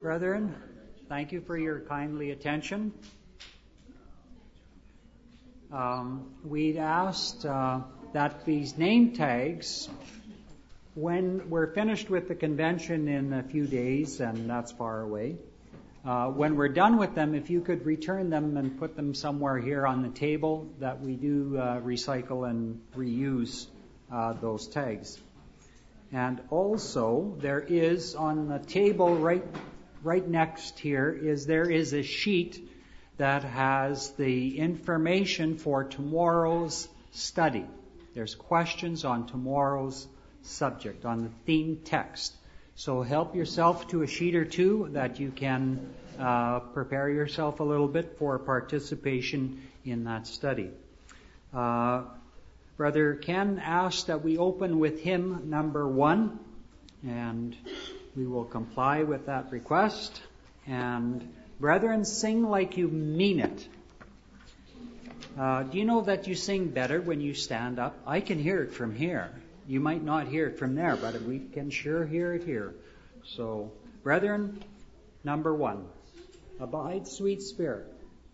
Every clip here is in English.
Brethren, thank you for your kindly attention. We'd asked that these name tags, when we're finished with the convention in a few days, and that's far away, when we're done with them, if you could return them and put them somewhere here on the table, that we do recycle and reuse those tags. And also, there is on the table right next here there is a sheet that has the information for tomorrow's study. There's questions on tomorrow's subject, on the theme text. So help yourself to a sheet or two that you can prepare yourself a little bit for participation in that study. Brother Ken asked that we open with hymn number 1, and we will comply with that request. And brethren, sing like you mean it. Do you know that you sing better when you stand up? I can hear it from here. You might not hear it from there, but we can sure hear it here. So, brethren, number 1. Abide, sweet Spirit.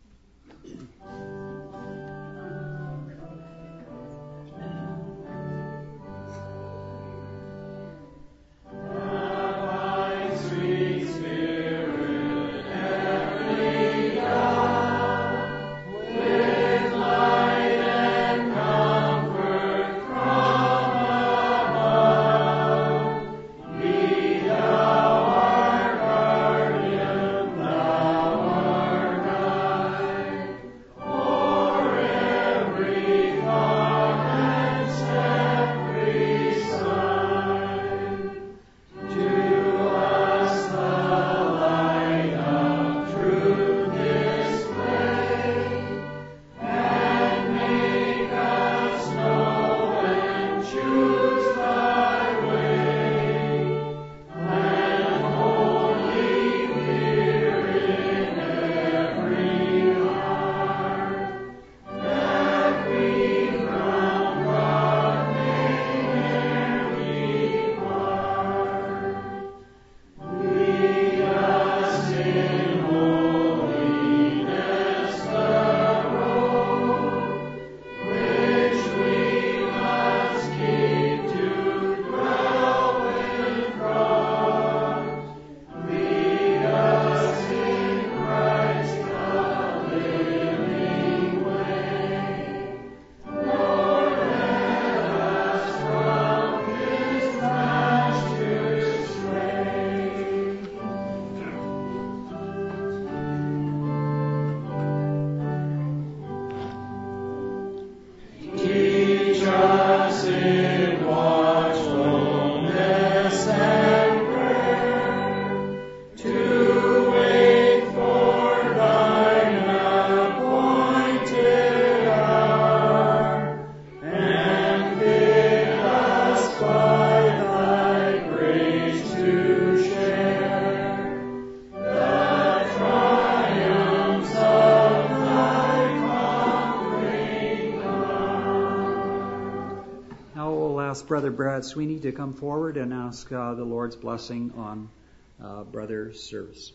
Brother Brad Sweeney to come forward and ask the Lord's blessing on brother's service.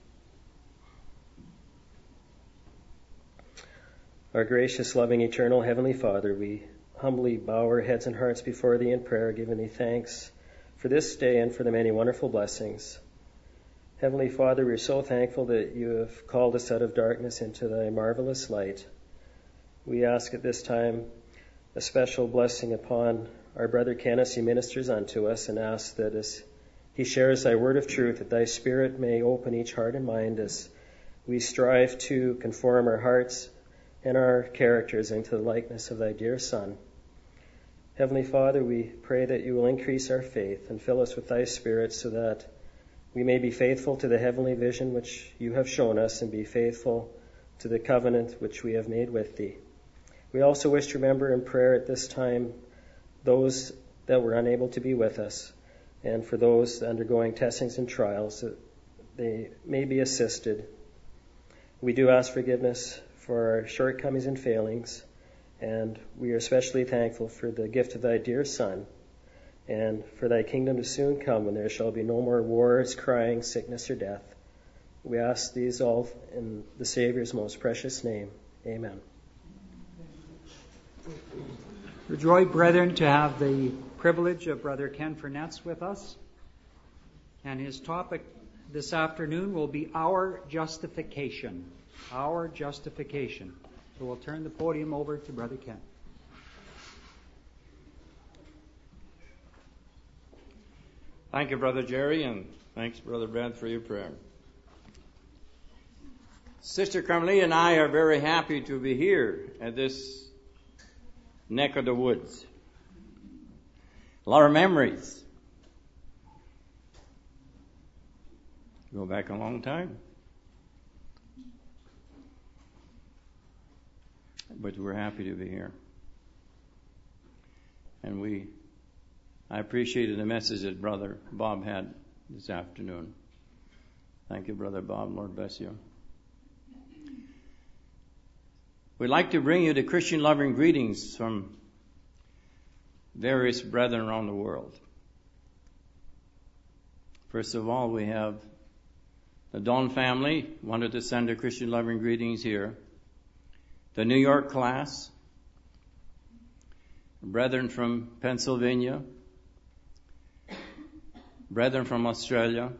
Our gracious, loving, eternal Heavenly Father, we humbly bow our heads and hearts before Thee in prayer, giving Thee thanks for this day and for the many wonderful blessings. Heavenly Father, we are so thankful that You have called us out of darkness into Thy marvelous light. We ask at this time a special blessing upon our brother Ken as he ministers unto us, and ask that as he shares Thy word of truth, that Thy Spirit may open each heart and mind as we strive to conform our hearts and our characters into the likeness of Thy dear Son. Heavenly Father, we pray that You will increase our faith and fill us with Thy Spirit so that we may be faithful to the heavenly vision which You have shown us, and be faithful to the covenant which we have made with Thee. We also wish to remember in prayer at this time those that were unable to be with us, and for those undergoing testings and trials, that they may be assisted. We do ask forgiveness for our shortcomings and failings, and we are especially thankful for the gift of Thy dear Son, and for Thy kingdom to soon come when there shall be no more wars, crying, sickness, or death. We ask these all in the Savior's most precious name. Amen. We're joyed, brethren, to have the privilege of Brother Ken Furnetz with us. And his topic this afternoon will be our justification. Our justification. So we'll turn the podium over to Brother Ken. Thank you, Brother Jerry, and thanks, Brother Brad, for your prayer. Sister Carmelie and I are very happy to be here at this neck of the woods. A lot of memories. Go back a long time. But we're happy to be here. And I appreciated the message that Brother Bob had this afternoon. Thank you, Brother Bob. Lord bless you. We'd like to bring you the Christian loving greetings from various brethren around the world. First of all, we have the Dawn family wanted to send their Christian loving greetings here. The New York class, brethren from Pennsylvania, brethren from Australia.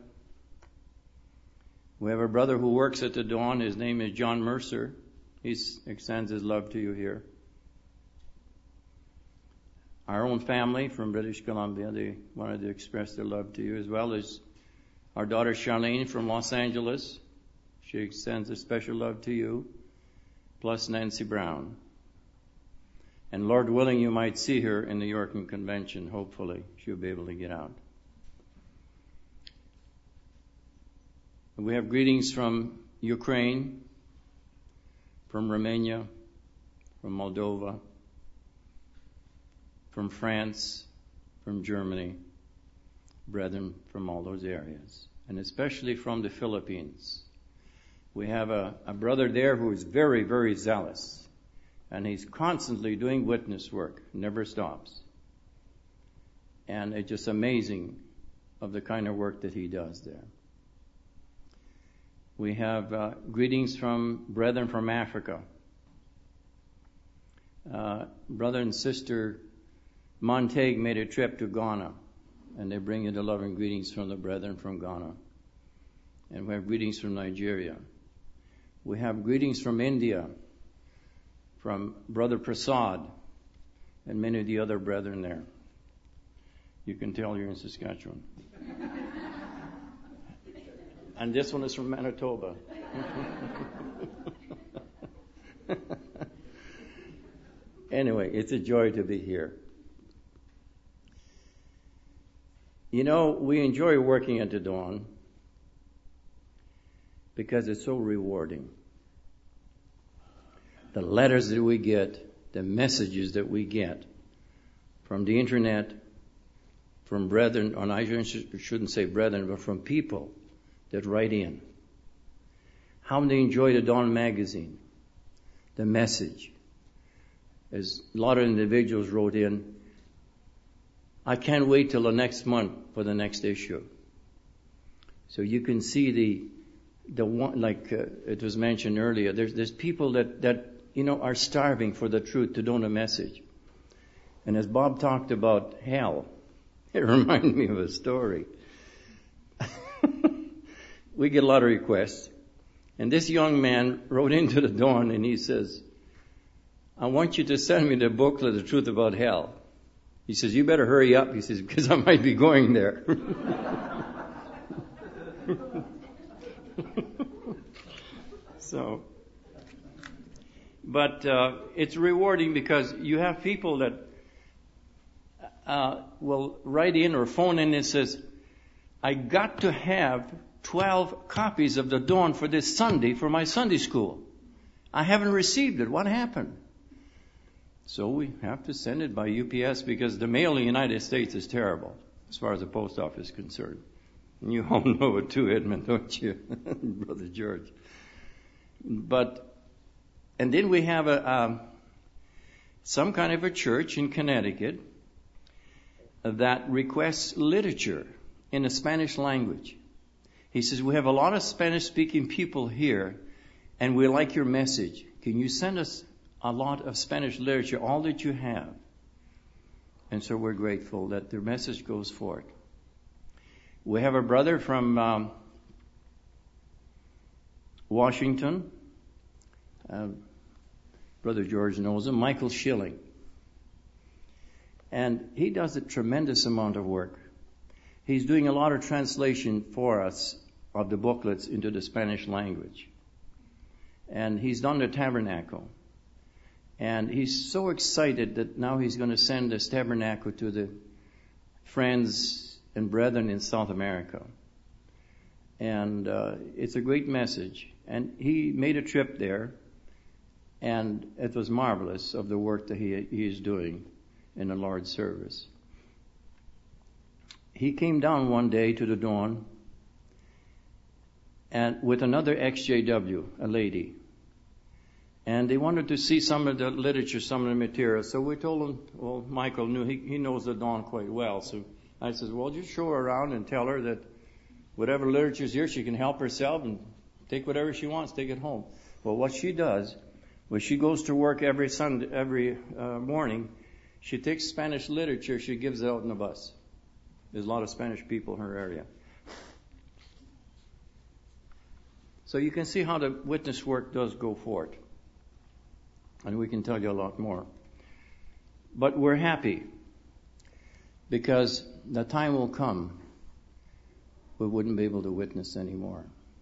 We have a brother who works at the Dawn. His name is John Mercer. He extends his love to you here. Our own family from British Columbia, they wanted to express their love to you, as well as our daughter Charlene from Los Angeles. She extends a special love to you, plus Nancy Brown. And Lord willing, you might see her in the York Convention. Hopefully, she'll be able to get out. We have greetings from Ukraine, from Romania, from Moldova, from France, from Germany, brethren from all those areas, and especially from the Philippines. We have a brother there who is very, very zealous, and he's constantly doing witness work, never stops. And it's just amazing of the kind of work that he does there. We have greetings from brethren from Africa. Brother and Sister Montague made a trip to Ghana, and they bring you the loving greetings from the brethren from Ghana. And we have greetings from Nigeria. We have greetings from India, from Brother Prasad, and many of the other brethren there. You can tell you're in Saskatchewan. And this one is from Manitoba. Anyway, it's a joy to be here. You know, we enjoy working at the Dawn because it's so rewarding. The letters that we get, the messages that we get from the internet, from brethren, and I shouldn't say brethren, but from people that write in. How they enjoy the Dawn magazine, the message. As a lot of individuals wrote in, I can't wait till the next month for the next issue. So you can see the one, like it was mentioned earlier, there's people that are starving for the truth to know the message. And as Bob talked about hell, it reminded me of a story. We get a lot of requests. And this young man wrote into the Dawn and he says, I want you to send me the booklet, The Truth About Hell. He says, you better hurry up. He says, because I might be going there. But it's rewarding because you have people that will write in or phone in and says, I got to have 12 copies of the Dawn for this Sunday for my Sunday school. I haven't received it. What happened? So we have to send it by UPS because the mail in the United States is terrible as far as the post office is concerned. And you all know it too, Edmund, don't you, Brother George? And then we have some kind of a church in Connecticut that requests literature in the Spanish language. He says, we have a lot of Spanish-speaking people here, and we like your message. Can you send us a lot of Spanish literature, all that you have? And so we're grateful that their message goes forth. We have a brother from Washington. Brother George knows him, Michael Schilling. And he does a tremendous amount of work. He's doing a lot of translation for us of the booklets into the Spanish language. And he's done the tabernacle. And he's so excited that now he's going to send this tabernacle to the friends and brethren in South America. And it's a great message. And he made a trip there, and it was marvelous of the work that he is doing in the Lord's service. He came down one day to the Dawn and with another XJW, a lady. And they wanted to see some of the literature, some of the material. So we told him, well, Michael knew, he knows the Dawn quite well. So I said, well, just show her around and tell her that whatever literature is here, she can help herself and take whatever she wants, take it home. Well, what she does, when she goes to work every morning, she takes Spanish literature, she gives it out in the bus. There's a lot of Spanish people in her area. So you can see how the witness work does go forth. And we can tell you a lot more. But we're happy because the time will come we wouldn't be able to witness anymore.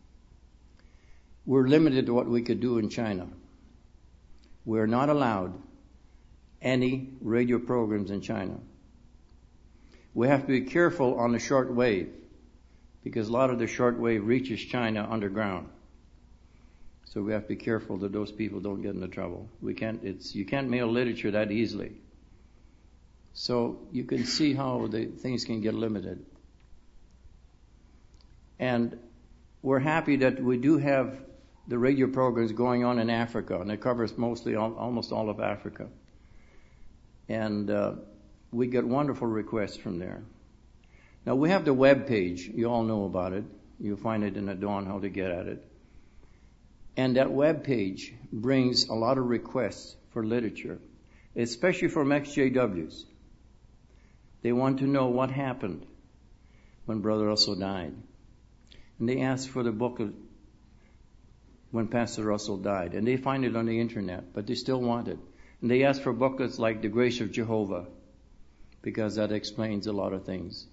We're limited to what we could do in China. We're not allowed any radio programs in China. We have to be careful on the short wave because a lot of the short wave reaches China underground. So we have to be careful that those people don't get into trouble. You can't mail literature that easily. So you can see how the things can get limited. And we're happy that we do have the radio programs going on in Africa, and it covers almost all of Africa. And we get wonderful requests from there. Now we have the web page. You all know about it. You'll find it in the Dawn how to get at it. And that web page brings a lot of requests for literature, especially from XJWs. They want to know what happened when Brother Russell died. And they ask for the booklet when Pastor Russell died. And they find it on the internet, but they still want it. And they ask for booklets like The Grace of Jehovah, because that explains a lot of things.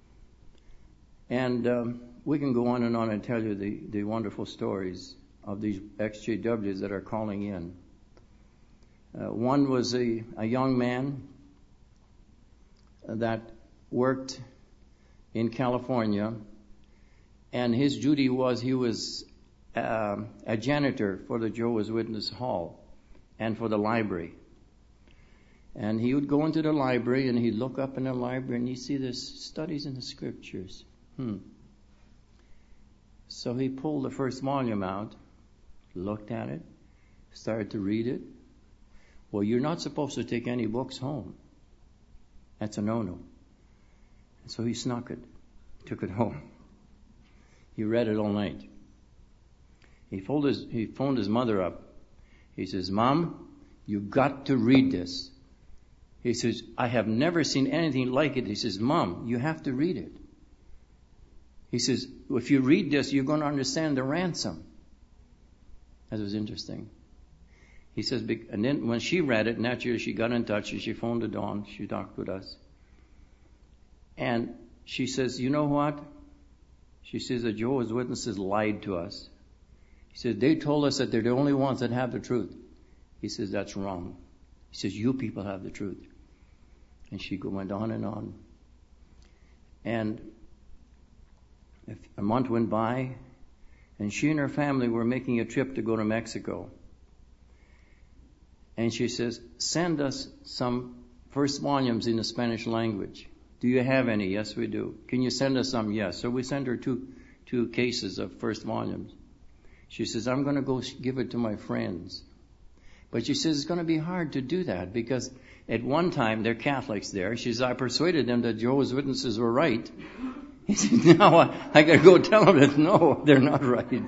And we can go on and tell you the wonderful stories of these XJWs that are calling in. One was a young man that worked in California, and his duty was he was a janitor for the Jehovah's Witness Hall and for the library. And he would go into the library and he'd look up in the library and he'd see this studies in the scriptures. So he pulled the first volume out, looked at it, started to read it. Well, you're not supposed to take any books home. That's a no-no. And so he snuck it, took it home. He read it all night. He phoned his mother up. He says, Mom, you got to read this. He says, I have never seen anything like it. He says, Mom, you have to read it. He says, if you read this, you're going to understand the ransom. That was interesting. He says, and then when she read it, naturally she got in touch and she phoned the Dawn. She talked with us. And she says, you know what? She says the Jehovah's Witnesses lied to us. He says, they told us that they're the only ones that have the truth. He says, that's wrong. He says, you people have the truth. And she went on and on. And a month went by, and she and her family were making a trip to go to Mexico. And she says, send us some first volumes in the Spanish language. Do you have any? Yes, we do. Can you send us some? Yes. So we sent her two cases of first volumes. She says, I'm going to go give it to my friends. But she says, it's going to be hard to do that because at one time, they're Catholics there. She says, I persuaded them that Jehovah's Witnesses were right. He said, now I got to go tell them that no, they're not right.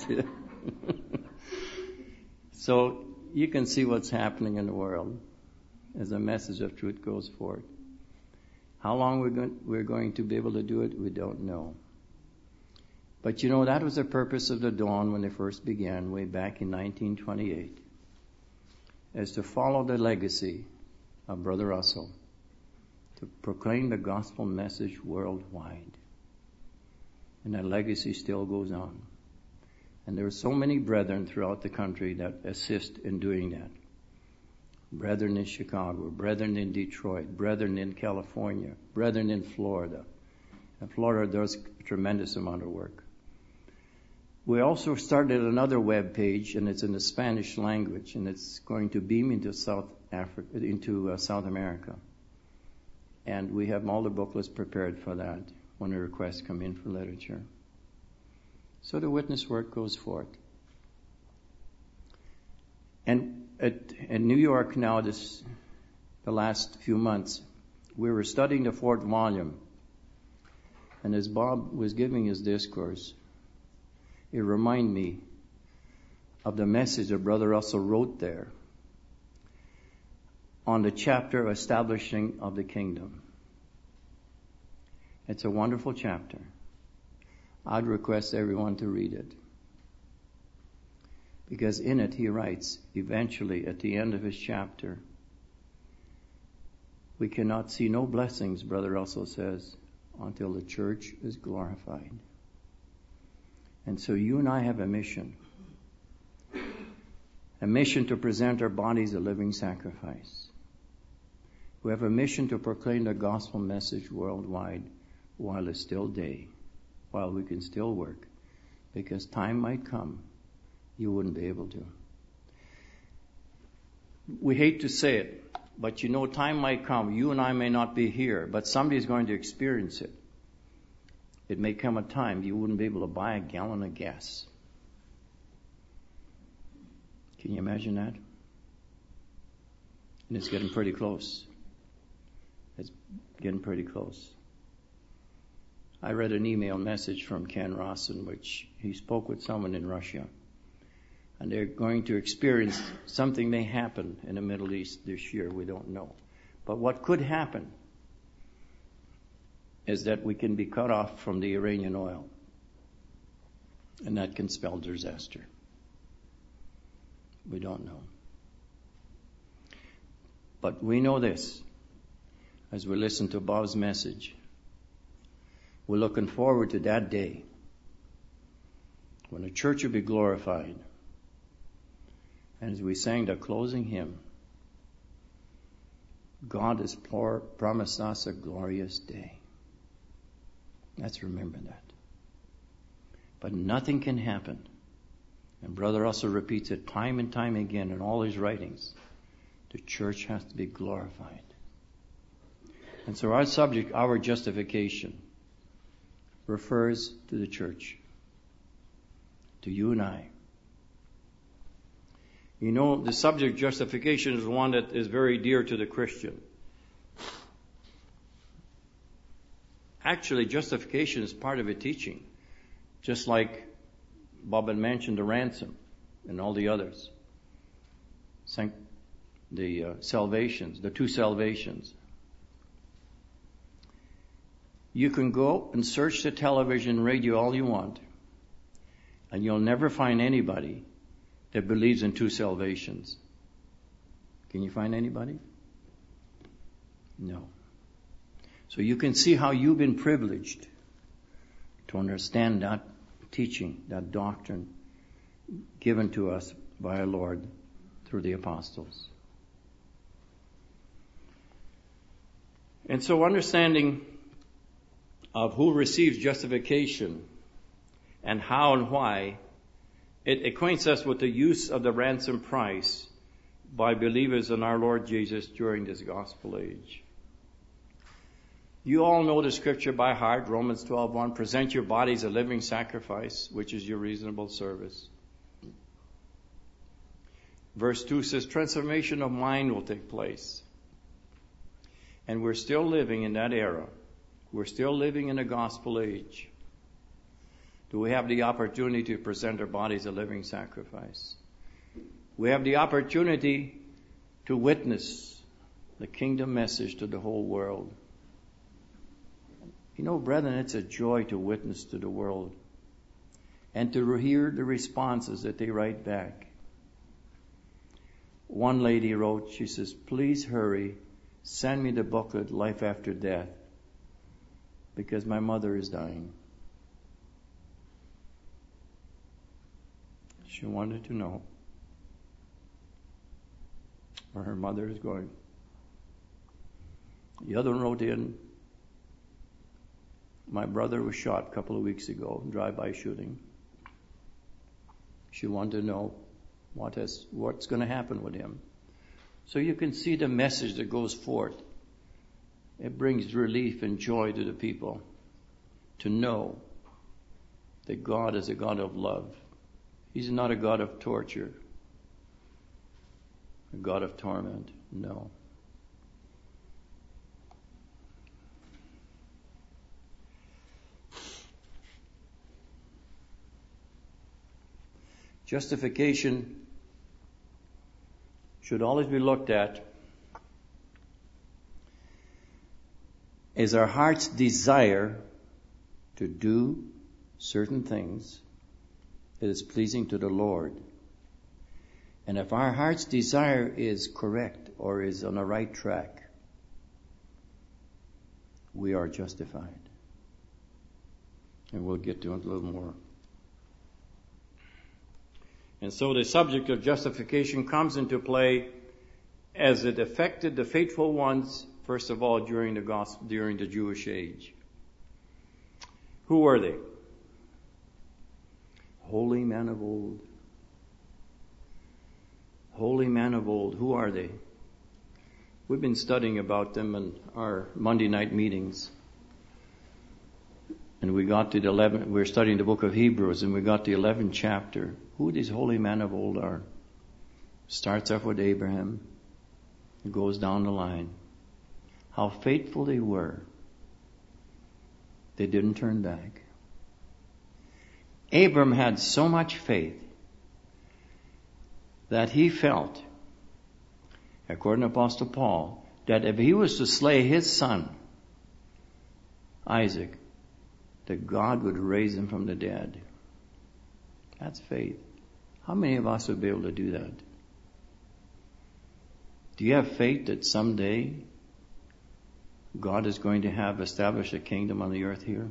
So you can see what's happening in the world as the message of truth goes forth. How long we're going to be able to do it, we don't know. But you know, that was the purpose of the Dawn when they first began way back in 1928, is to follow the legacy of Brother Russell, to proclaim the gospel message worldwide. And that legacy still goes on. And there are so many brethren throughout the country that assist in doing that. Brethren in Chicago, brethren in Detroit, brethren in California, brethren in Florida. And Florida does a tremendous amount of work. We also started another web page, and it's in the Spanish language, and it's going to beam into South America. And we have all the booklets prepared for that when the requests come in for literature. So the witness work goes forth. And in New York now, the last few months, we were studying the 4th volume. And as Bob was giving his discourse, it reminded me of the message that Brother Russell wrote there on the chapter Establishing of the Kingdom. It's a wonderful chapter. I'd request everyone to read it. Because in it he writes, eventually at the end of his chapter, we cannot see no blessings, Brother Russell says, until the church is glorified. And so you and I have a mission to present our bodies a living sacrifice. We have a mission to proclaim the gospel message worldwide while it's still day, while we can still work, because time might come you wouldn't be able to. We hate to say it, but you know, time might come. You and I may not be here, but somebody's going to experience it. It may come a time you wouldn't be able to buy a gallon of gas. Can you imagine that? And it's getting pretty close. It's getting pretty close. I read an email message from Ken Ross in which he spoke with someone in Russia. And they're going to experience something may happen in the Middle East this year. We don't know. But what could happen is that we can be cut off from the Iranian oil. And that can spell disaster. We don't know. But we know this, as we listen to Bob's message. We're looking forward to that day when the church will be glorified. And as we sang the closing hymn, God has promised us a glorious day. Let's remember that. But nothing can happen. And Brother Russell repeats it time and time again in all his writings. The church has to be glorified. And so our subject, our justification, refers to the church, to you and I. You know, the subject justification is one that is very dear to the Christian. Actually, justification is part of a teaching, just like Bob had mentioned the ransom and all the others. The salvations, the 2 salvations. You can go and search the television, radio all you want, and you'll never find anybody that believes in 2 salvations. Can you find anybody? No. So you can see how you've been privileged to understand that teaching, that doctrine given to us by our Lord through the apostles. And so understanding of who receives justification and how and why, it acquaints us with the use of the ransom price by believers in our Lord Jesus during this gospel age. You all know the scripture by heart, Romans 12:1, present your bodies a living sacrifice, which is your reasonable service. Verse 2 says, transformation of mind will take place. And we're still living in that era We're still living in a gospel age. Do we have the opportunity to present our bodies a living sacrifice? We have the opportunity to witness the kingdom message to the whole world. You know, brethren, it's a joy to witness to the world and to hear the responses that they write back. One lady wrote, she says, "Please hurry, send me the booklet, Life After Death, because my mother is dying." She wanted to know where her mother is going. The other one wrote in, "My brother was shot a couple of weeks ago, drive-by shooting." She wanted to know what's going to happen with him. So you can see the message that goes forth. It brings relief and joy to the people to know that God is a God of love. He's not a God of torture, a God of torment. No. Justification should always be looked at as our heart's desire to do certain things that is pleasing to the Lord. And if our heart's desire is correct or is on the right track, we are justified. And we'll get to it a little more. And so the subject of justification comes into play as it affected the faithful ones, first of all, during the Jewish age. Who were they? Holy men of old. Holy men of old. Who are they? We've been studying about them in our Monday night meetings. And we got to we're studying the book of Hebrews, and we got to the 11th chapter. Who these holy men of old are? Starts off with Abraham. It goes down the line. How faithful they were. They didn't turn back. Abram had so much faith that he felt, according to Apostle Paul, that if he was to slay his son, Isaac, that God would raise him from the dead. That's faith. How many of us would be able to do that? Do you have faith that someday God is going to have established a kingdom on the earth here?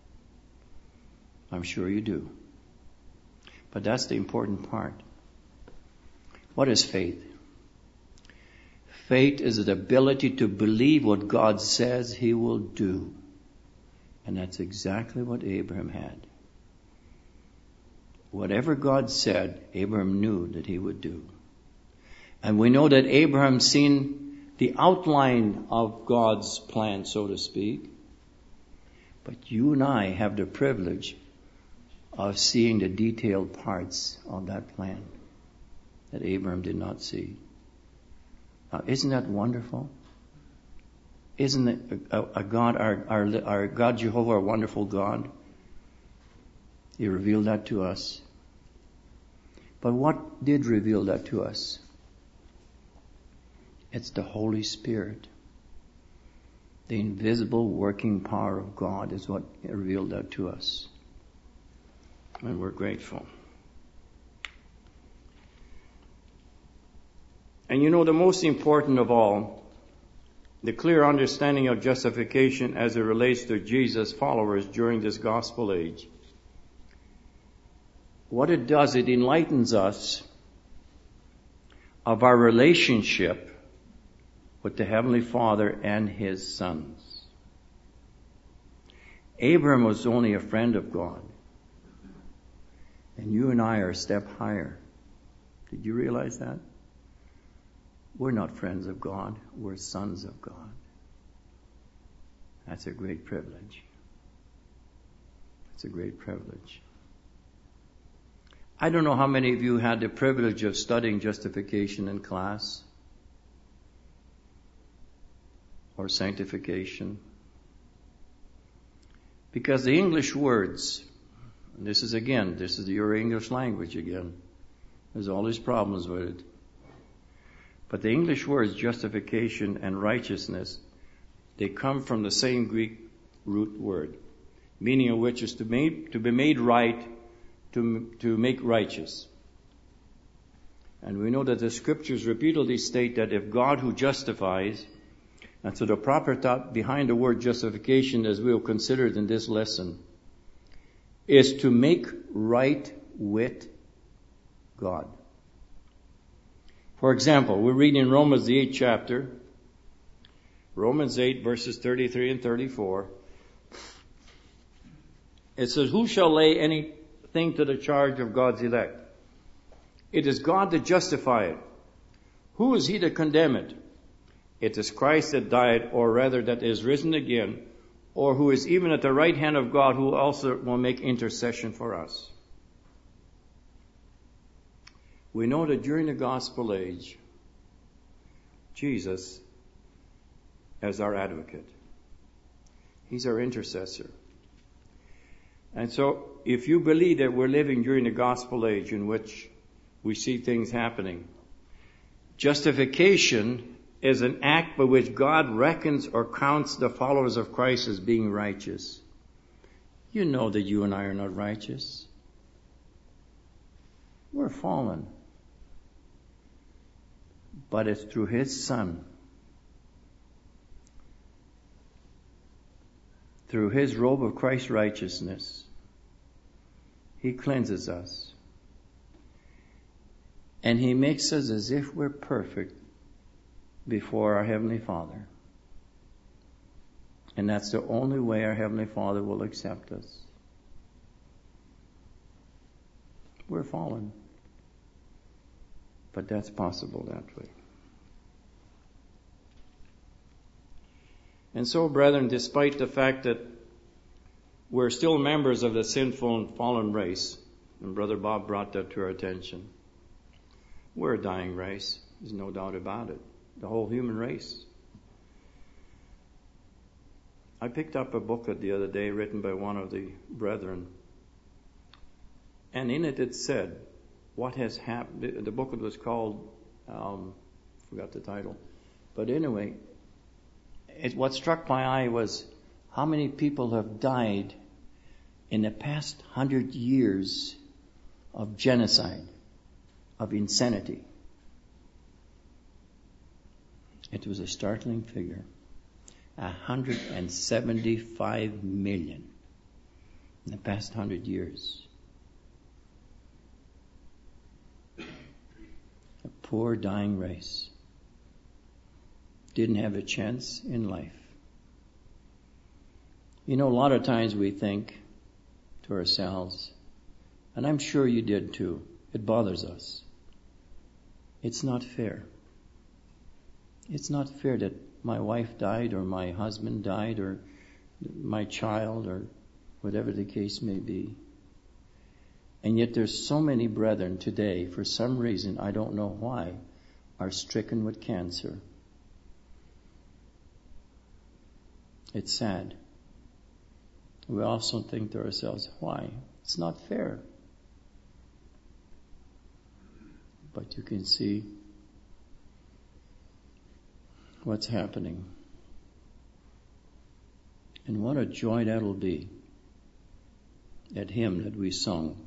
I'm sure you do. But that's the important part. What is faith? Faith is the ability to believe what God says He will do. And that's exactly what Abraham had. Whatever God said, Abraham knew that he would do. And we know that Abraham seen the outline of God's plan, so to speak. But you and I have the privilege of seeing the detailed parts of that plan that Abraham did not see. Now, isn't that wonderful? Isn't it a God, our God Jehovah, a wonderful God? He revealed that to us. But what did reveal that to us? It's the Holy Spirit. The invisible working power of God is what revealed that to us. And we're grateful. And you know, the most important of all, the clear understanding of justification as it relates to Jesus' followers during this gospel age. What it does, it enlightens us of our relationship with the Heavenly Father and His sons. Abraham was only a friend of God. And you and I are a step higher. Did you realize that? We're not friends of God. We're sons of God. That's a great privilege. It's a great privilege. I don't know how many of you had the privilege of studying justification in class or sanctification. Because the English words, and this is your English language again. There's all these problems with it. But the English words justification and righteousness, they come from the same Greek root word, meaning of which is to be made right, to make righteous. And we know that the scriptures repeatedly state that if God who justifies, and so the proper thought behind the word justification, as we'll consider it in this lesson, is to make right with God. For example, we read in Romans the 8th chapter, Romans 8 verses 33 and 34. It says, who shall lay anything to the charge of God's elect? It is God that justifieth. Who is he that condemneth? It is Christ that died, or rather that is risen again, or who is even at the right hand of God, who also will make intercession for us. We know that during the gospel age, Jesus is our advocate. He's our intercessor. And so, if you believe that we're living during the gospel age in which we see things happening, justification is an act by which God reckons or counts the followers of Christ as being righteous. You know that you and I are not righteous. We're fallen. But it's through His Son, through His robe of Christ's righteousness, He cleanses us. And He makes us as if we're perfect before our Heavenly Father. And that's the only way our Heavenly Father will accept us. We're fallen. But that's possible that way. And so, brethren, despite the fact that we're still members of the sinful and fallen race, and Brother Bob brought that to our attention, we're a dying race. There's no doubt about it. The whole human race. I picked up a booklet the other day written by one of the brethren. And in it said, what has happened. The booklet was called, forgot the title. But anyway, what struck my eye was how many people have died in the past 100 years of genocide, of insanity. It was a startling figure. 175 million in the past 100 years. A poor dying race. Didn't have a chance in life. You know, a lot of times we think to ourselves, and I'm sure you did too, it bothers us. It's not fair. It's not fair that my wife died or my husband died or my child or whatever the case may be. And yet there's so many brethren today, for some reason, I don't know why, are stricken with cancer. It's sad. We also think to ourselves, why? It's not fair. But you can see what's happening. And what a joy that'll be. That hymn that we sung,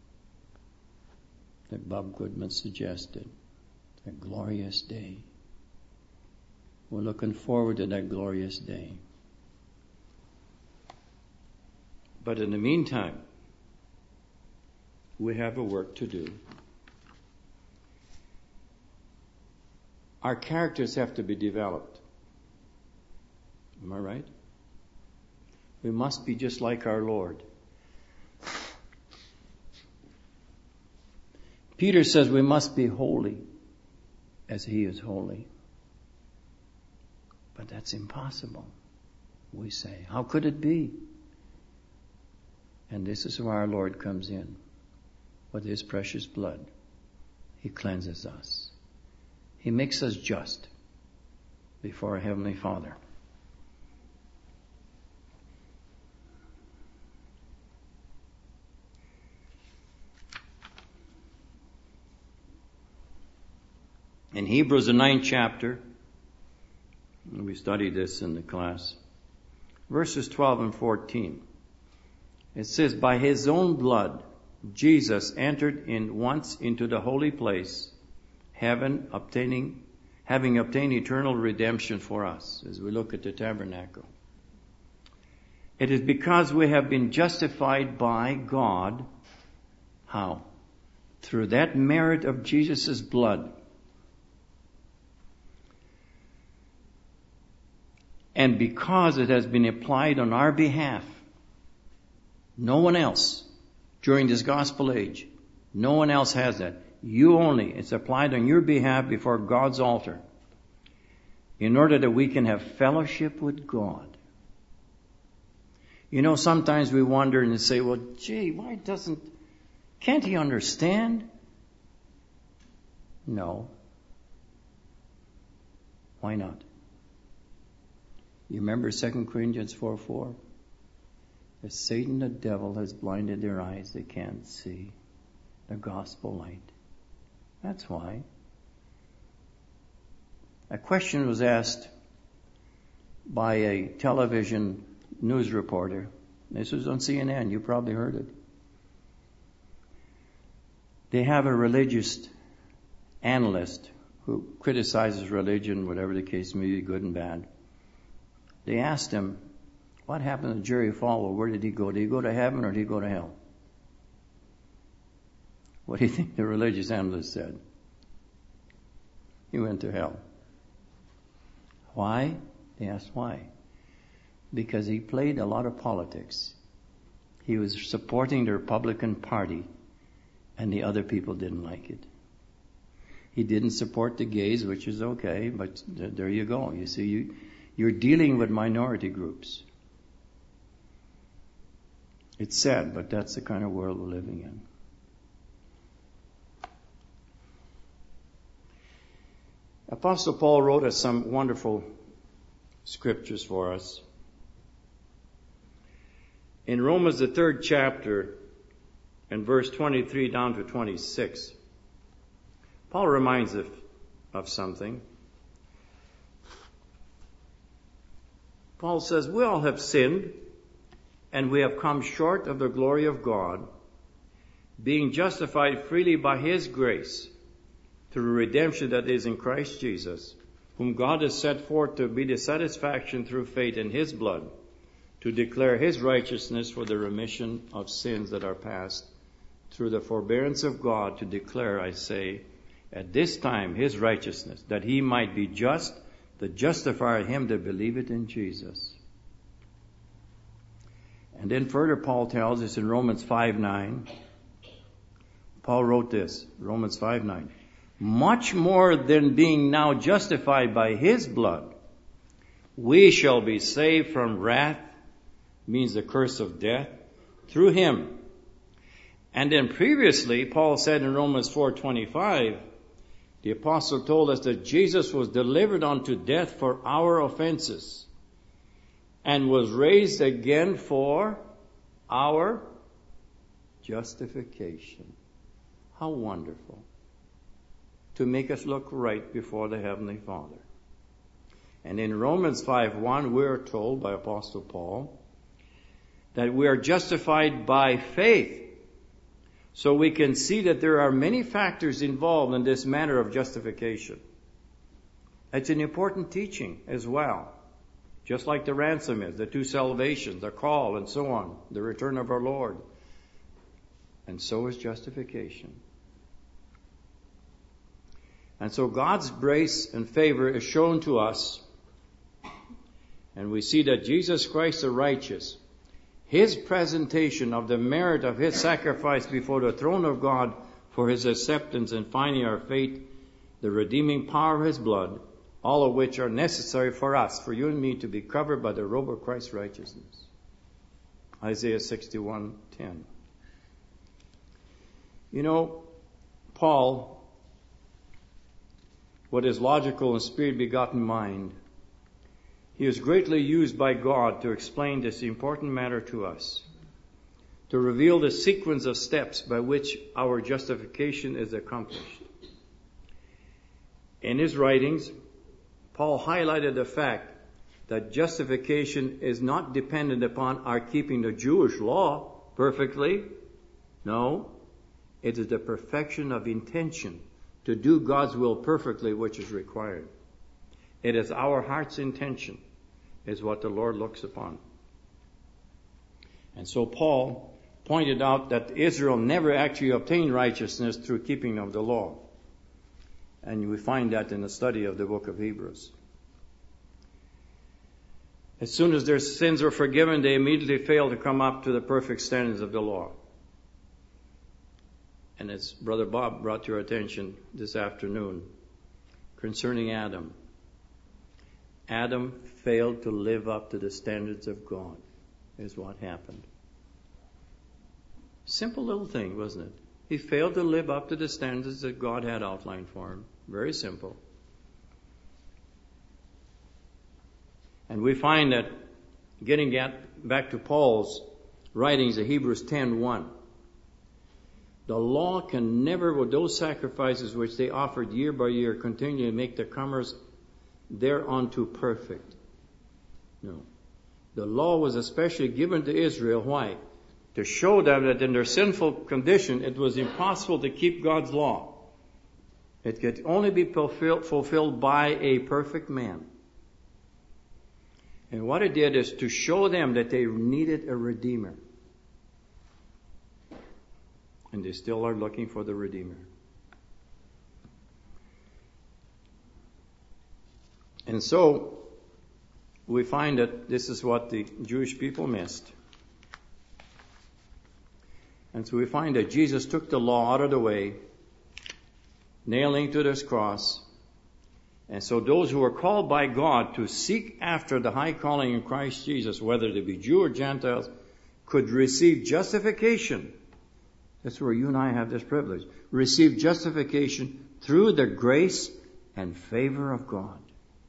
that Bob Goodman suggested, a glorious day. We're looking forward to that glorious day. But in the meantime, we have a work to do. Our characters have to be developed. Am I right? We must be just like our Lord. Peter says we must be holy as He is holy. But that's impossible, we say. How could it be? And this is where our Lord comes in. With His precious blood, He cleanses us. He makes us just before our Heavenly Father. In Hebrews, the 9th chapter, we studied this in the class, verses 12 and 14. It says, by his own blood, Jesus entered in once into the holy place, having obtained eternal redemption for us, as we look at the tabernacle. It is because we have been justified by God. How? Through that merit of Jesus' blood. And because it has been applied on our behalf. No one else during this gospel age, no one else has that. You only. It's applied on your behalf before God's altar. In order that we can have fellowship with God. You know, sometimes we wonder and say, well, gee, can't he understand? No. Why not? You remember 2 Corinthians 4:4? That Satan, the devil, has blinded their eyes. They can't see the gospel light. That's why. A question was asked by a television news reporter. This was on CNN. You probably heard it. They have a religious analyst who criticizes religion, whatever the case may be, good and bad. They asked him, what happened to Jerry Falwell? Where did he go? Did he go to heaven or did he go to hell? What do you think the religious analyst said? He went to hell. Why? They asked why. Because he played a lot of politics. He was supporting the Republican Party, and the other people didn't like it. He didn't support the gays, which is okay, but there you go. You see, you're dealing with minority groups. It's sad, but that's the kind of world we're living in. Apostle Paul wrote us some wonderful scriptures for us. In Romans, the 3rd chapter, and verse 23 down to 26, Paul reminds us of something. Paul says, we all have sinned, and we have come short of the glory of God, being justified freely by his grace, through redemption that is in Christ Jesus, whom God has set forth to be the satisfaction through faith in his blood, to declare his righteousness for the remission of sins that are past, through the forbearance of God, to declare, I say, at this time his righteousness, that he might be just, the justifier of him that believeth in Jesus. And then further Paul tells us in Romans 5:9, Paul wrote this, Romans 5:9, much more than being now justified by his blood, we shall be saved from wrath, means the curse of death, through him. And then previously, Paul said in Romans 4:25, the apostle told us that Jesus was delivered unto death for our offenses and was raised again for our justification. How wonderful. To make us look right before the Heavenly Father. And in Romans 5:1, we are told by Apostle Paul that we are justified by faith. So we can see that there are many factors involved in this matter of justification. It's an important teaching as well. Just like the ransom is, the two salvations, the call and so on, the return of our Lord. And so is justification. And so God's grace and favor is shown to us. And we see that Jesus Christ the righteous, his presentation of the merit of his sacrifice before the throne of God for his acceptance and finding our faith, the redeeming power of his blood, all of which are necessary for us, for you and me, to be covered by the robe of Christ's righteousness. Isaiah 61:10. You know, Paul, with his logical and spirit-begotten mind, he was greatly used by God to explain this important matter to us, to reveal the sequence of steps by which our justification is accomplished. In his writings, Paul highlighted the fact that justification is not dependent upon our keeping the Jewish law perfectly. No, it is the perfection of intention to do God's will perfectly which is required. It is our heart's intention is what the Lord looks upon. And so Paul pointed out that Israel never actually obtained righteousness through keeping of the law. And we find that in the study of the book of Hebrews. As soon as their sins were forgiven, they immediately failed to come up to the perfect standards of the law. And as Brother Bob brought to your attention this afternoon, concerning Adam, Adam failed to live up to the standards of God, is what happened. Simple little thing, wasn't it? He failed to live up to the standards that God had outlined for him. Very simple. And we find that, getting back to Paul's writings of Hebrews 10:1, the law can never, with those sacrifices which they offered year by year, continue to make the comers thereunto perfect. No. The law was especially given to Israel. Why? To show them that in their sinful condition, it was impossible to keep God's law. It could only be fulfilled by a perfect man. And what it did is to show them that they needed a Redeemer. And they still are looking for the Redeemer. And so, we find that this is what the Jewish people missed. And so we find that Jesus took the law out of the way, nailing to this cross. And so those who are called by God to seek after the high calling in Christ Jesus, whether they be Jew or Gentiles, could receive justification. That's where you and I have this privilege. Receive justification through the grace and favor of God.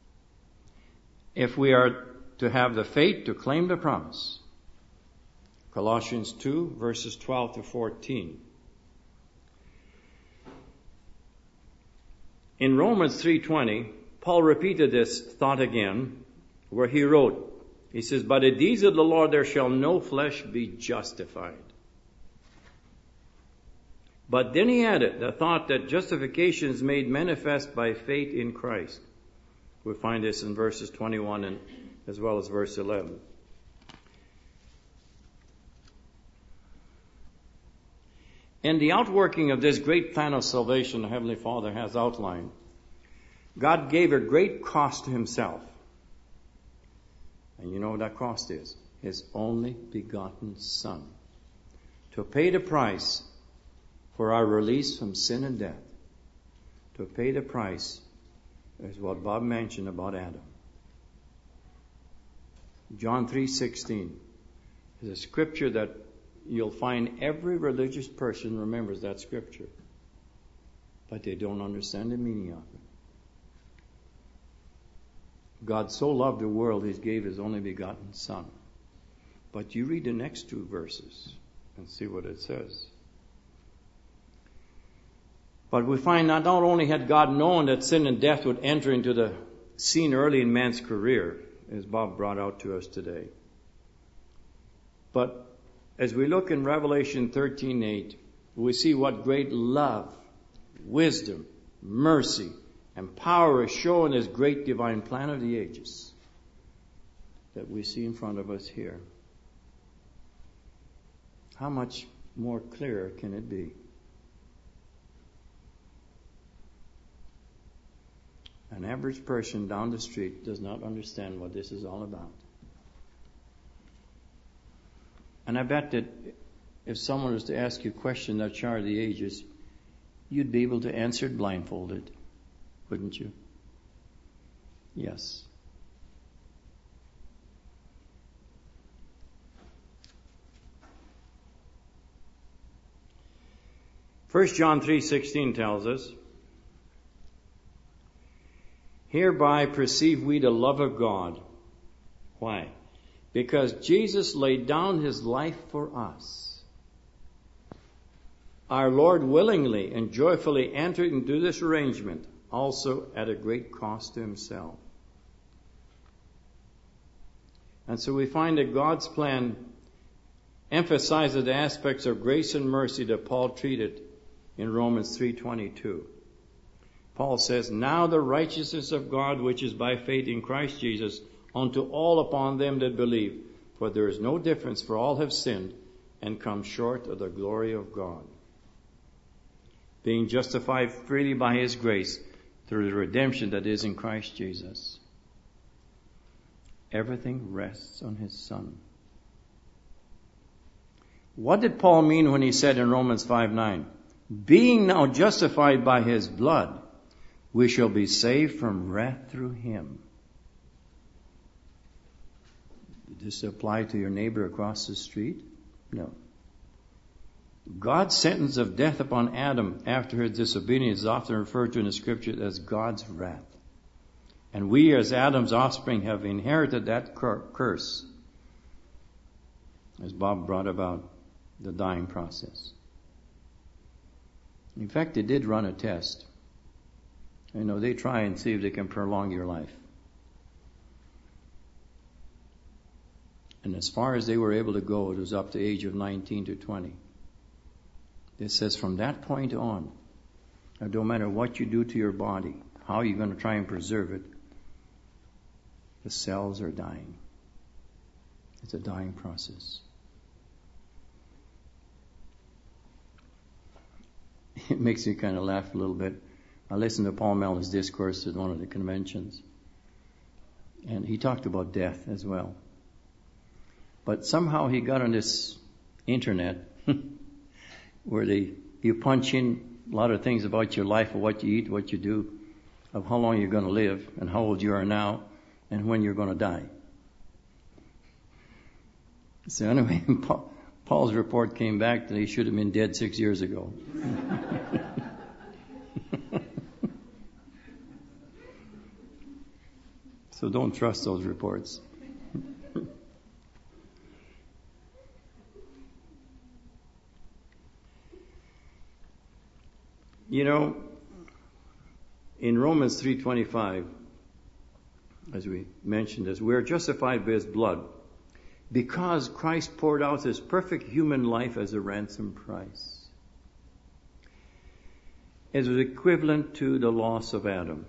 If we are to have the faith to claim the promise. Colossians 2, verses 12 to 14. In Romans 3:20, Paul repeated this thought again, where he wrote, he says, "By the deeds of the Lord there shall no flesh be justified." But then he added the thought that justification is made manifest by faith in Christ. We find this in verses 21 and as well as verse 11. In the outworking of this great plan of salvation the Heavenly Father has outlined, God gave a great cost to himself. And you know what that cost is? His only begotten Son. To pay the price for our release from sin and death. To pay the price is what Bob mentioned about Adam. John 3:16 is a scripture that you'll find every religious person remembers that scripture. But they don't understand the meaning of it. God so loved the world, he gave his only begotten Son. But you read the next two verses and see what it says. But we find that not only had God known that sin and death would enter into the scene early in man's career, as Bob brought out to us today, but as we look in Revelation 13:8, we see what great love, wisdom, mercy, and power is shown in this great divine plan of the ages that we see in front of us here. How much more clear can it be? An average person down the street does not understand what this is all about. And I bet that if someone was to ask you a question that Chart of the Ages, you'd be able to answer it blindfolded, wouldn't you? Yes. First John 3:16 tells us, "Hereby perceive we the love of God." Why? Because Jesus laid down his life for us. Our Lord willingly and joyfully entered into this arrangement also at a great cost to himself. And so we find that God's plan emphasizes the aspects of grace and mercy that Paul treated in Romans 3:22. Paul says, "Now the righteousness of God, which is by faith in Christ Jesus, unto all upon them that believe. For there is no difference, for all have sinned and come short of the glory of God." Being justified freely by his grace through the redemption that is in Christ Jesus. Everything rests on his Son. What did Paul mean when he said in Romans 5:9, "Being now justified by his blood, we shall be saved from wrath through him"? Did this apply to your neighbor across the street? No. God's sentence of death upon Adam after his disobedience is often referred to in the Scripture as God's wrath. And we as Adam's offspring have inherited that curse as Bob brought about the dying process. In fact, they did run a test. They try and see if they can prolong your life. And as far as they were able to go, it was up to the age of 19 to 20. It says from that point on, it don't matter what you do to your body, how you're going to try and preserve it, the cells are dying. It's a dying process. It makes me kind of laugh a little bit. I listened to Paul Mellon's discourse at one of the conventions, and he talked about death as well. But somehow he got on this internet where you punch in a lot of things about your life, of what you eat, what you do, of how long you're going to live, and how old you are now, and when you're going to die. So anyway, Paul's report came back that he should have been dead 6 years ago. So don't trust those reports. In Romans 3:25, as we mentioned this, we are justified by his blood because Christ poured out his perfect human life as a ransom price. It was equivalent to the loss of Adam.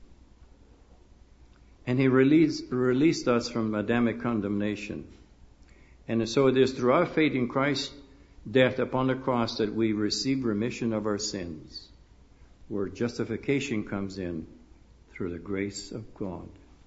And he released us from Adamic condemnation. And so it is through our faith in Christ's death upon the cross that we receive remission of our sins, where justification comes in through the grace of God.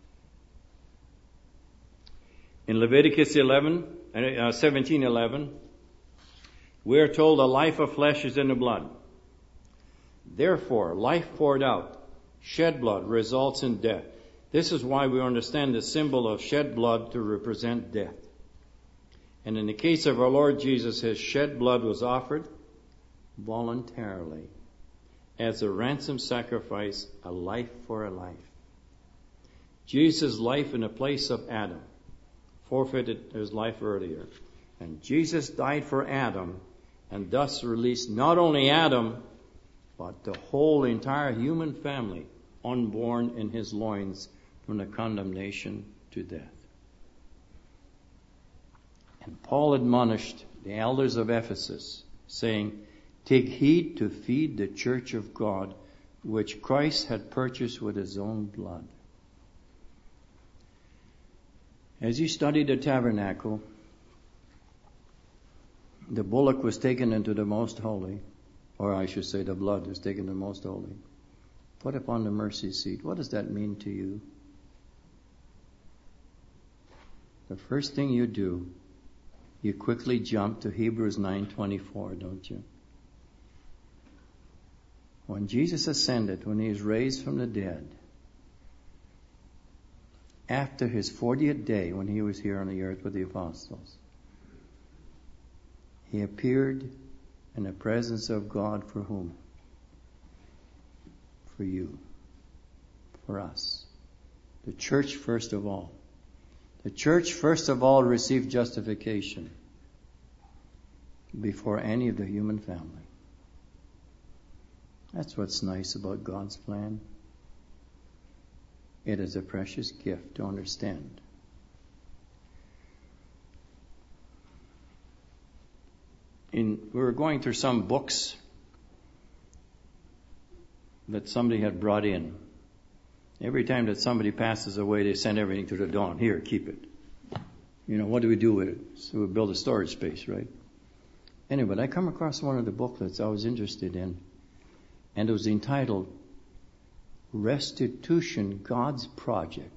In Leviticus 17:11, we are told the life of flesh is in the blood. Therefore, life poured out, shed blood, results in death. This is why we understand the symbol of shed blood to represent death. And in the case of our Lord Jesus, his shed blood was offered voluntarily as a ransom sacrifice, a life for a life. Jesus' life in the place of Adam forfeited his life earlier. And Jesus died for Adam and thus released not only Adam, but the whole entire human family unborn in his loins from the condemnation to death. And Paul admonished the elders of Ephesus, saying, "Take heed to feed the church of God, which Christ had purchased with his own blood." As you study the tabernacle, the bullock was taken into the most holy, or I should say the blood was taken to the most holy, put upon the mercy seat. What does that mean to you? The first thing you do, you quickly jump to Hebrews 9:24, don't you? When Jesus ascended, when he was raised from the dead, after his 40th day, when he was here on the earth with the apostles, he appeared in the presence of God for whom? For you. For us. The church first of all. The church first of all received justification before any of the human family. That's what's nice about God's plan. It is a precious gift to understand. We were going through some books that somebody had brought in. Every time that somebody passes away, they send everything to the Don. Here, keep it. What do we do with it? So we build a storage space, right? Anyway, I come across one of the booklets I was interested in, and it was entitled Restitution, God's Project.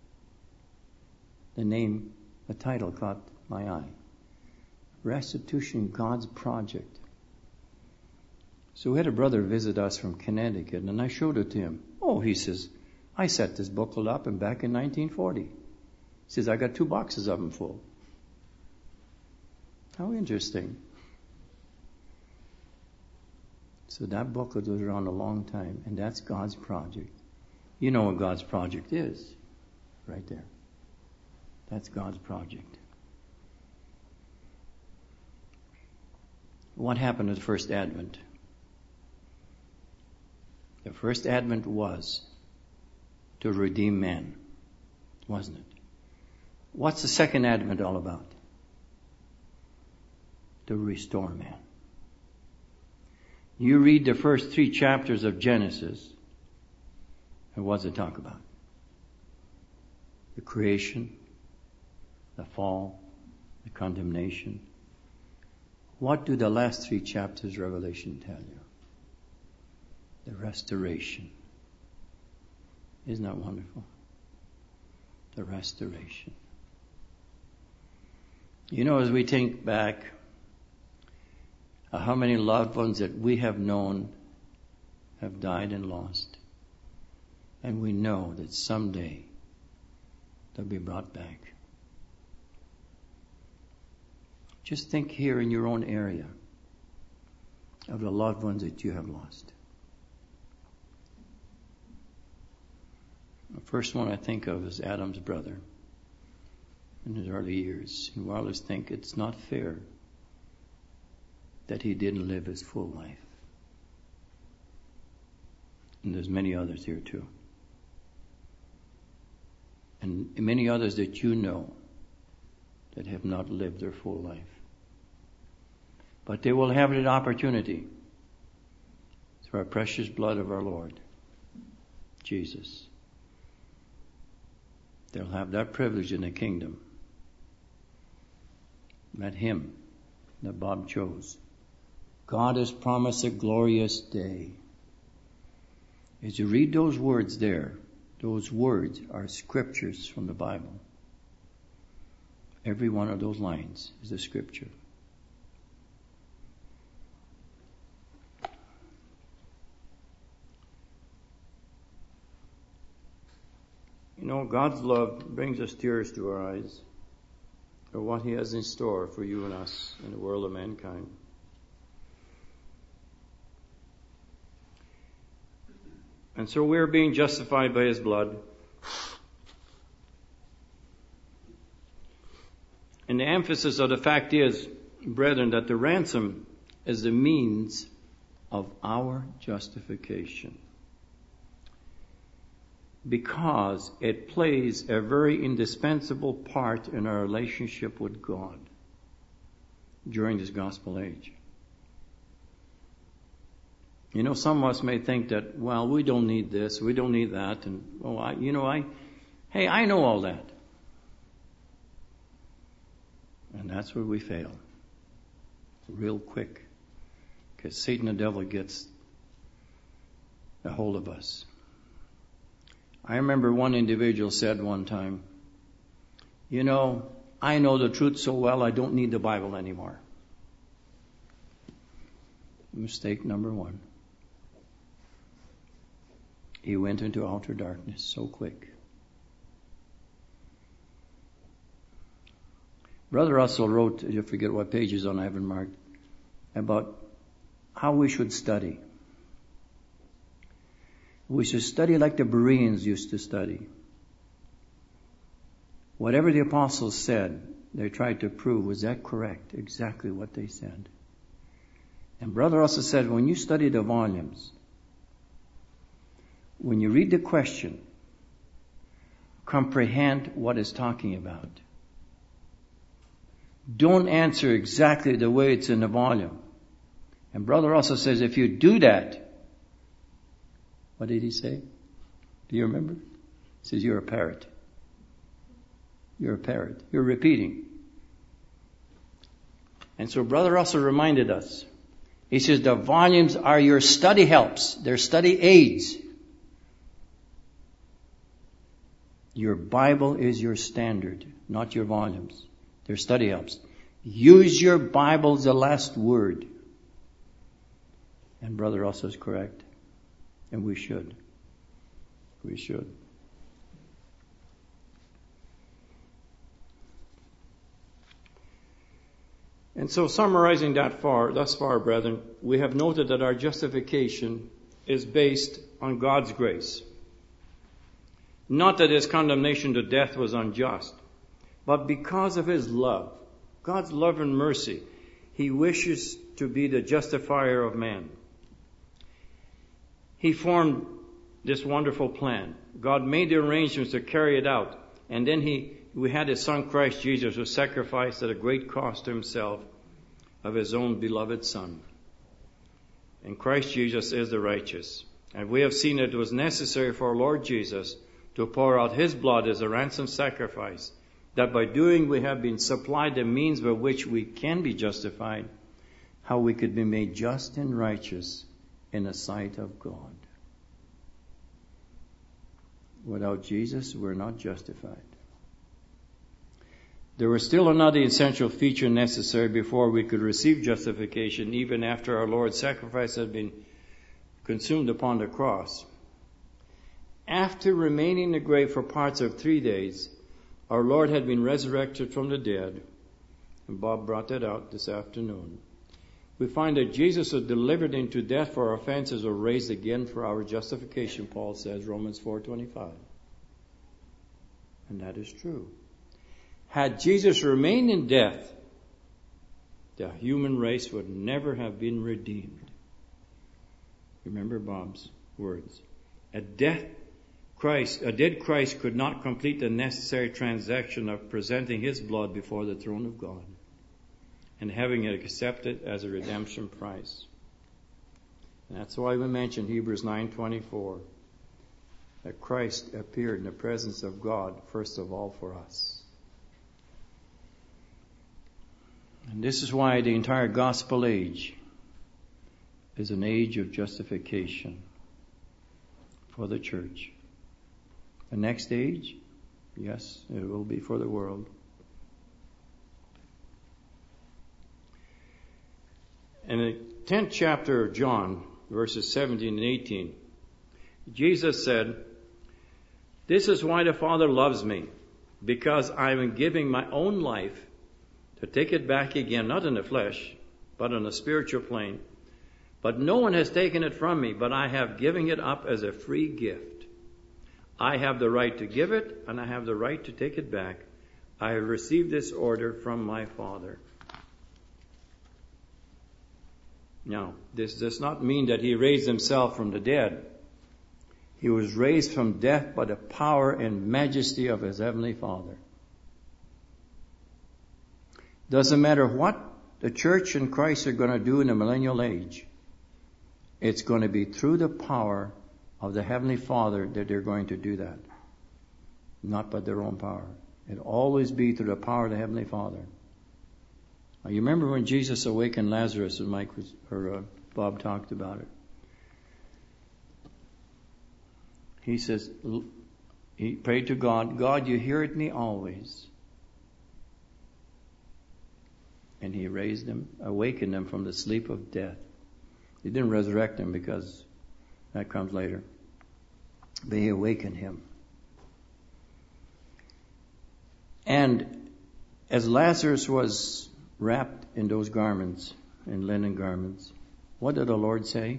The title caught my eye. Restitution, God's Project. So we had a brother visit us from Connecticut, and I showed it to him. Oh, he says, I set this booklet up back in 1940. He says, I got 2 boxes of them full. How interesting. So that booklet was around a long time, and that's God's project. You know what God's project is, right there. That's God's project. What happened at the first Advent? The first Advent was to redeem man, wasn't it? What's the second Advent all about? To restore man. You read the first 3 chapters of Genesis, and what does it talk about? The creation, the fall, the condemnation. What do the last 3 chapters of Revelation tell you? The restoration. Isn't that wonderful? The restoration. As we think back, how many loved ones that we have known have died and lost. And we know that someday they'll be brought back. Just think here in your own area of the loved ones that you have lost. The first one I think of is Adam's brother in his early years. And we always think it's not fair that he didn't live his full life. And there's many others here too. And many others that you know that have not lived their full life. But they will have an opportunity through our precious blood of our Lord, Jesus. They'll have that privilege in the kingdom. That hymn that Bob chose. God has promised a glorious day. As you read those words there, those words are scriptures from the Bible. Every one of those lines is a scripture. God's love brings us tears to our eyes for what He has in store for you and us in the world of mankind. And so we're being justified by His blood. And the emphasis of the fact is, brethren, that the ransom is the means of our justification. Because it plays a very indispensable part in our relationship with God during this gospel age. Some of us may think that, well, we don't need this, we don't need that, and I know all that. And that's where we fail. Real quick. Because Satan the devil gets a hold of us. I remember one individual said one time, I know the truth so well I don't need the Bible anymore. Mistake number 1. He went into outer darkness so quick. Brother Russell wrote, I forget what pages on I haven't marked, about how we should study. We should study like the Bereans used to study. Whatever the apostles said, they tried to prove, was that correct? Exactly what they said. And Brother also said, when you study the volumes, when you read the question, comprehend what it's talking about. Don't answer exactly the way it's in the volume. And Brother also says, if you do that, what did he say? Do you remember? He says, you're a parrot. You're a parrot. You're repeating. And so Brother also reminded us. He says, the volumes are your study helps. They're study aids. Your Bible is your standard, not your volumes. They're study helps. Use your Bible as the last word. And Brother also is correct. And we should. We should. And so summarizing thus far, brethren, we have noted that our justification is based on God's grace. Not that his condemnation to death was unjust, but because of his love, God's love and mercy, he wishes to be the justifier of man. He formed this wonderful plan. God made the arrangements to carry it out. And then we had his son Christ Jesus, who sacrificed at a great cost to himself of his own beloved Son. And Christ Jesus is the righteous. And we have seen that it was necessary for our Lord Jesus to pour out his blood as a ransom sacrifice, that by doing we have been supplied the means by which we can be justified, how we could be made just and righteous in the sight of God. Without Jesus, we're not justified. There was still another essential feature necessary before we could receive justification, even after our Lord's sacrifice had been consumed upon the cross. After remaining in the grave for parts of 3 days, our Lord had been resurrected from the dead. And Bob brought that out this afternoon. We find that Jesus was delivered into death for our offenses or raised again for our justification, Paul says, Romans 4:25. And that is true. Had Jesus remained in death, the human race would never have been redeemed. Remember Bob's words. A dead Christ could not complete the necessary transaction of presenting his blood before the throne of God and having it accepted as a redemption price. And that's why we mentioned Hebrews 9:24, that Christ appeared in the presence of God first of all for us. And this is why the entire gospel age is an age of justification for the church. The next age, yes, it will be for the world. In the 10th chapter of John, verses 17 and 18, Jesus said, "This is why the Father loves me, because I am giving my own life to take it back again, not in the flesh, but on a spiritual plane. But no one has taken it from me, but I have given it up as a free gift. I have the right to give it, and I have the right to take it back. I have received this order from my Father." Now, this does not mean that he raised himself from the dead. He was raised from death by the power and majesty of his heavenly Father. Doesn't matter what the church and Christ are going to do in the millennial age. It's going to be through the power of the Heavenly Father that they're going to do that. Not by their own power. It'll always be through the power of the Heavenly Father. Now, you remember when Jesus awakened Lazarus, and Bob talked about it. He says, he prayed to God, "God, you hear me always." And he raised him, awakened him from the sleep of death. He didn't resurrect him because that comes later. But he awakened him. And as Lazarus was wrapped in those garments, in linen garments, what did the Lord say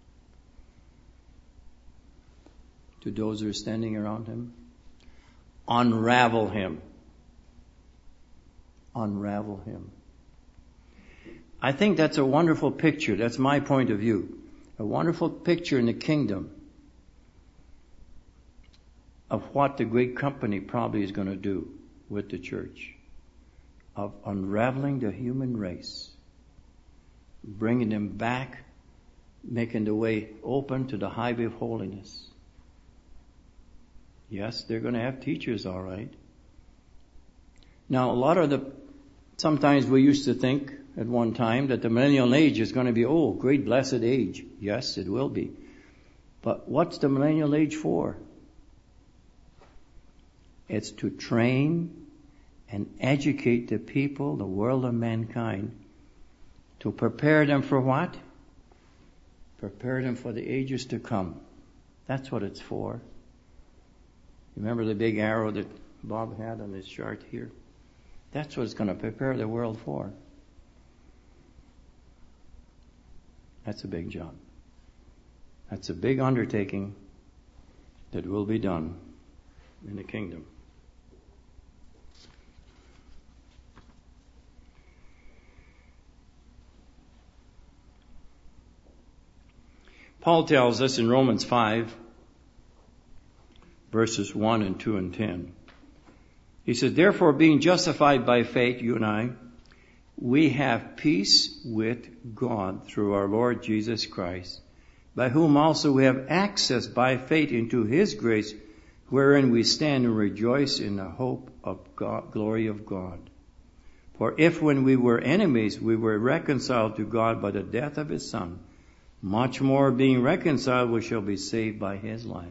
to those who are standing around him? Unravel him. Unravel him. I think that's a wonderful picture. That's my point of view. A wonderful picture in the kingdom of what the great company probably is going to do with the church, of unraveling the human race, bringing them back, making the way open to the highway of holiness. Yes, they're going to have teachers, all right. Now, sometimes we used to think at one time that the millennial age is going to be, great blessed age. Yes, it will be. But what's the millennial age for? It's to train and educate the people, the world of mankind, to prepare them for what? Prepare them for the ages to come. That's what it's for. Remember the big arrow that Bob had on his chart here? That's what it's going to prepare the world for. That's a big job. That's a big undertaking that will be done in the kingdom. Paul tells us in Romans 5, verses 1 and 2 and 10. He says, therefore, being justified by faith, you and I, we have peace with God through our Lord Jesus Christ, by whom also we have access by faith into his grace, wherein we stand and rejoice in the hope of God, glory of God. For if when we were enemies, we were reconciled to God by the death of his Son, much more being reconciled, we shall be saved by his life.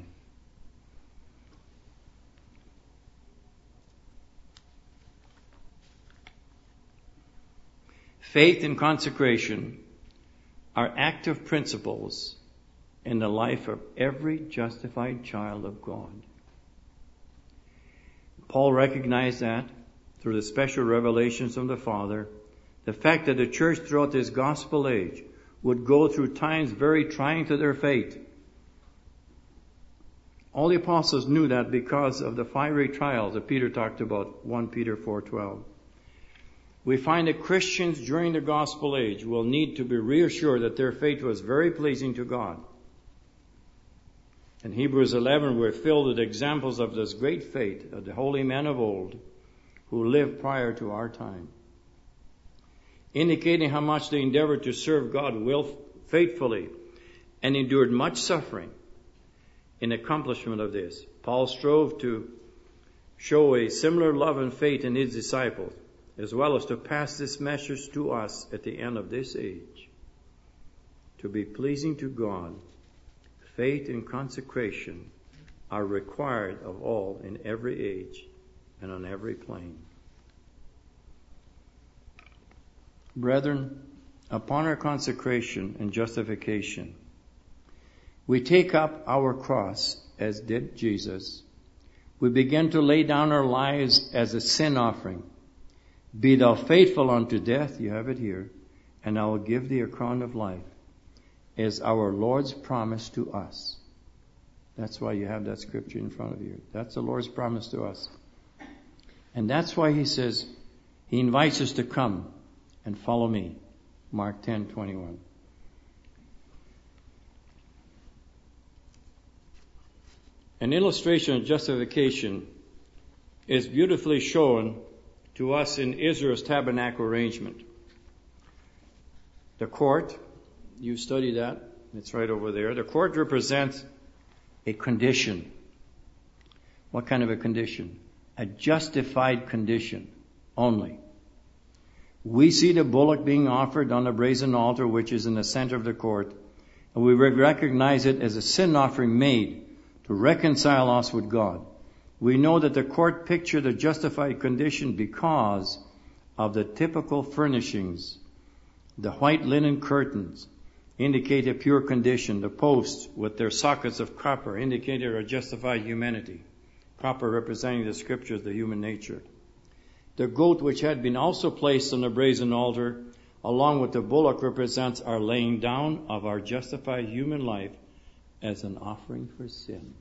Faith and consecration are active principles in the life of every justified child of God. Paul recognized that through the special revelations from the Father, the fact that the church throughout this gospel age would go through times very trying to their faith. All the apostles knew that because of the fiery trials that Peter talked about, 1 Peter 4:12. We find that Christians during the gospel age will need to be reassured that their faith was very pleasing to God. In Hebrews 11, we're filled with examples of this great faith of the holy men of old who lived prior to our time, indicating how much they endeavored to serve God faithfully and endured much suffering in accomplishment of this. Paul strove to show a similar love and faith in his disciples, as well as to pass this message to us at the end of this age. To be pleasing to God, faith and consecration are required of all in every age and on every plane. Brethren, upon our consecration and justification, we take up our cross as did Jesus. We begin to lay down our lives as a sin offering. Be thou faithful unto death, you have it here, and I will give thee a crown of life, as our Lord's promise to us. That's why you have that scripture in front of you. That's the Lord's promise to us. And that's why he says, he invites us to come and follow me. Mark 10:21. An illustration of justification is beautifully shown to us in Israel's tabernacle arrangement. The court, you study that, it's right over there. The court represents a condition. What kind of a condition? A justified condition only. We see the bullock being offered on the brazen altar, which is in the center of the court, and we recognize it as a sin offering made to reconcile us with God. We know that the court pictured a justified condition because of the typical furnishings. The white linen curtains indicate a pure condition. The posts with their sockets of copper indicated a justified humanity. Copper representing the scriptures, the human nature. The goat which had been also placed on the brazen altar, along with the bullock, represents our laying down of our justified human life as an offering for sin.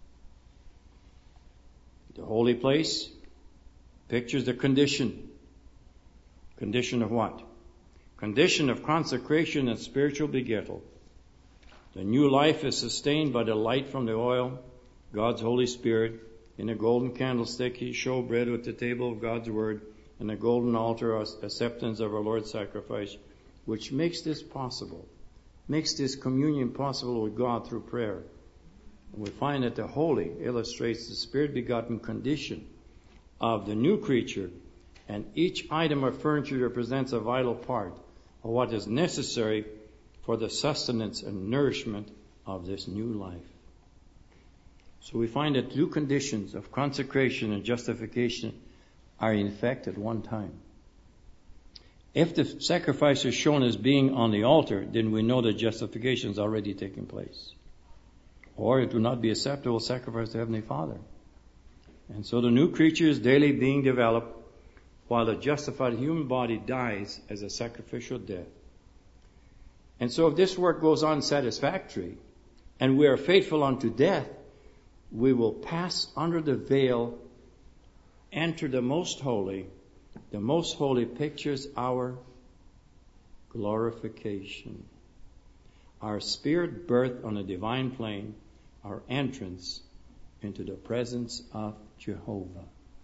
The holy place pictures the condition. Condition of what? Condition of consecration and spiritual begettal. The new life is sustained by the light from the oil God's Holy Spirit. In a golden candlestick, He showed bread with the table of God's Word, and a golden altar, acceptance of our Lord's sacrifice, which makes this possible, makes this communion possible with God through prayer. And we find that the holy illustrates the Spirit-begotten condition of the new creature, and each item of furniture represents a vital part of what is necessary for the sustenance and nourishment of this new life. So we find that two conditions of consecration and justification are in effect at one time. If the sacrifice is shown as being on the altar, then we know that justification is already taking place. Or it will not be acceptable sacrifice to Heavenly Father. And so the new creature is daily being developed while the justified human body dies as a sacrificial death. And so if this work goes on satisfactory and we are faithful unto death, we will pass under the veil, enter the most holy. The most holy pictures our glorification, our spirit birth on a divine plane, our entrance into the presence of Jehovah.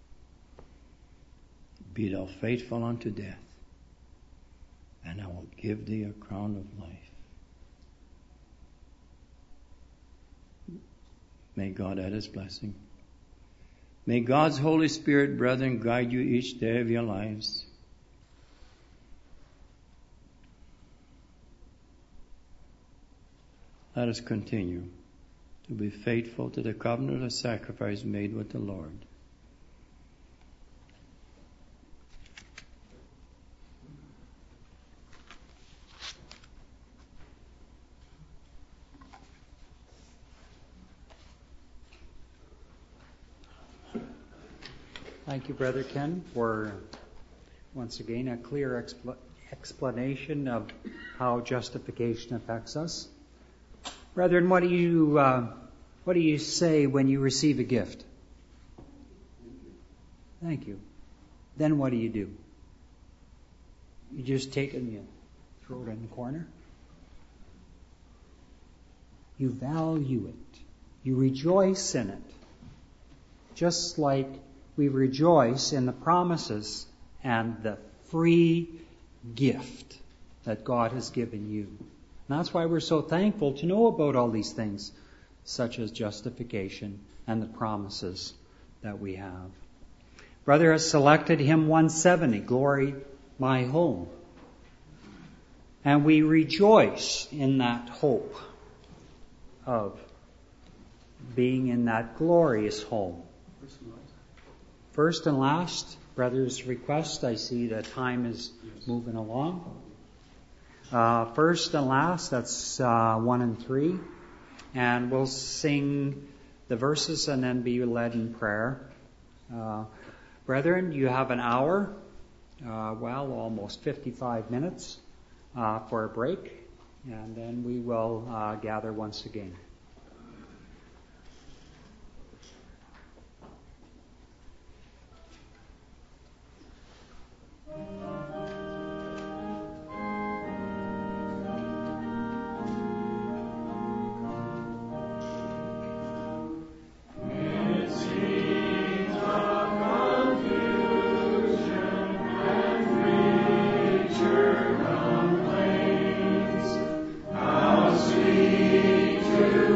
Be thou faithful unto death, and I will give thee a crown of life. May God add His blessing. May God's Holy Spirit, brethren, guide you each day of your lives. Let us continue to be faithful to the covenant of sacrifice made with the Lord. Thank you, Brother Ken, for once again a clear explanation of how justification affects us. Brethren, what do you say when you receive a gift? Thank you. Then what do? You just take it and you throw it in the corner? You value it. You rejoice in it. Just like we rejoice in the promises and the free gift that God has given you. And that's why we're so thankful to know about all these things, such as justification and the promises that we have. Brother has selected hymn 170, Glory My Home. And we rejoice in that hope of being in that glorious home. First and last, brother's request. I see that time is moving along. First and last, that's 1 and 3. And we'll sing the verses and then be led in prayer. Brethren, you have an hour, almost 55 minutes for a break. And then we will gather once again. To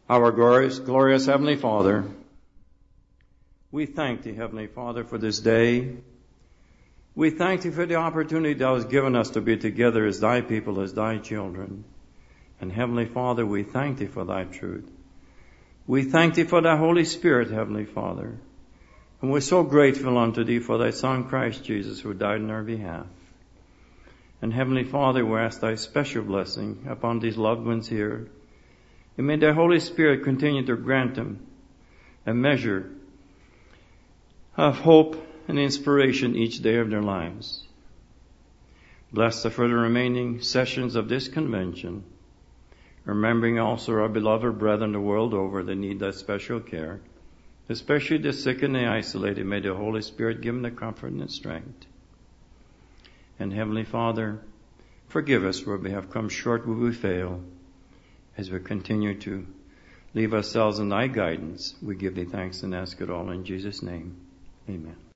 Our glorious Heavenly Father, we thank Thee, Heavenly Father, for this day. We thank Thee for the opportunity Thou hast given us to be together as Thy people, as Thy children. And Heavenly Father, we thank Thee for Thy truth. We thank Thee for Thy Holy Spirit, Heavenly Father. And we're so grateful unto Thee for Thy Son, Christ Jesus, who died in our behalf. And Heavenly Father, we ask Thy special blessing upon these loved ones here. And may Thy Holy Spirit continue to grant them a measure of hope and inspiration each day of their lives. Bless the further remaining sessions of this convention, remembering also our beloved brethren the world over that need that special care, especially the sick and the isolated. May the Holy Spirit give them the comfort and the strength. And Heavenly Father, forgive us where we have come short, where we fail. As we continue to leave ourselves in Thy guidance, we give Thee thanks and ask it all in Jesus' name. Amen.